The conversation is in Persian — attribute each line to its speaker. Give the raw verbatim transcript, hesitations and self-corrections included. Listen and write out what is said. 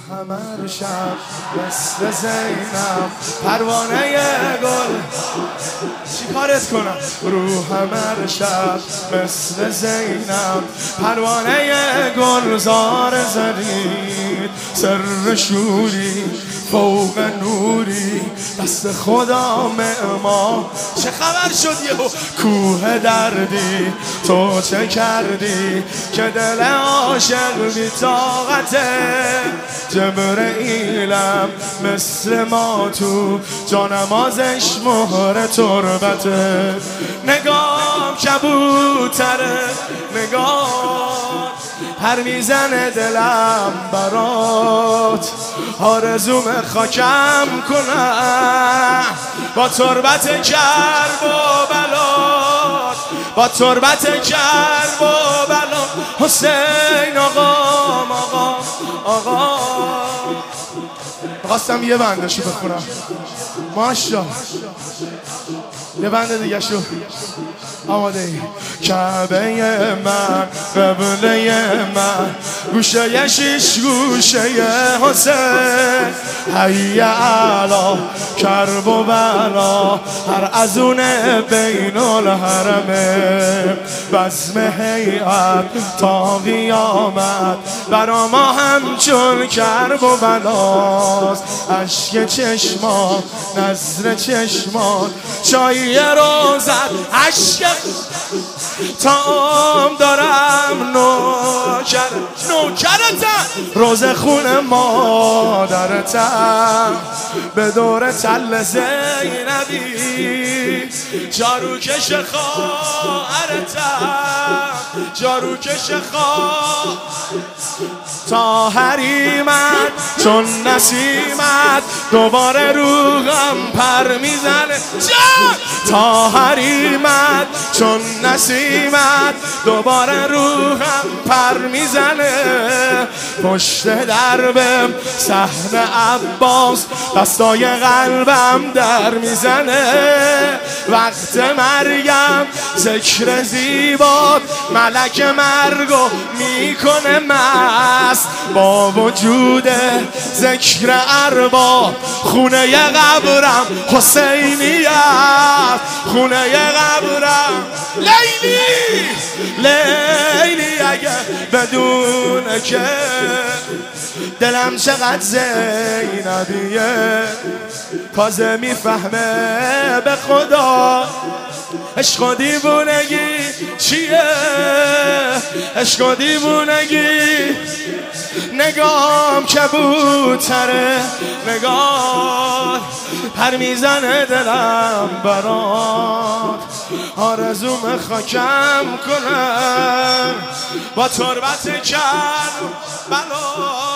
Speaker 1: همه شب مثل زینب پروانه گل چی کارت کنم رو همه شب مثل زینب پروانه گل زار زرید سر شوری فوق نوری دست خدا معما چه خبر شد یهو کوه دردی تو چه کردی که دل عاشق بی طاقته جبرئیلم مثل ما تو جانمازش مهر تربته نگام کبوتره نگام هر میزنه دلم برات آرزوم خاکم کنم با تربت کرب و بلات با تربت کرب و بلات حسین آقام آقام آقا خواستم یه بندشو بخونم ماشا یه بنده دیگه شو آماده ای کعبه من قبله من گوشه شیش گوشه حسین حی علا کرب و بلا هر ازون بین الحرمه بزم هیئت تا قیامت برا ما همچون کرب و بلاست اشک چشمان نظر چشمان چایی روزت اشک تام دارم نوکر نوکرتم روز خون مادرتم به دور تل زینبی جارو کش خواهرتم جارو کش خواهر تا حریمت چون نسیمت دوباره روغم پر میزنه تا حریمت چون نسیمت دوباره روغم پر میزنه پشت دربم صحن عباس دستای قلبم در میزنه وقت مرگم ذکر زیبات ملک مرگو میکنه مست با وجود ذکر ارباب خونه ی قبرم حسینیت خونه ی قبرم لیلی لیلی اگه بدون که دلم چقدر زینبیه تازه میفهمه به خدا عشق و دیوونگی چیه عشق و دیوونگی نگام کبوتره نگاه پر میزنه دلم برات آرزوم خاکم کنم با تربت کرب بلا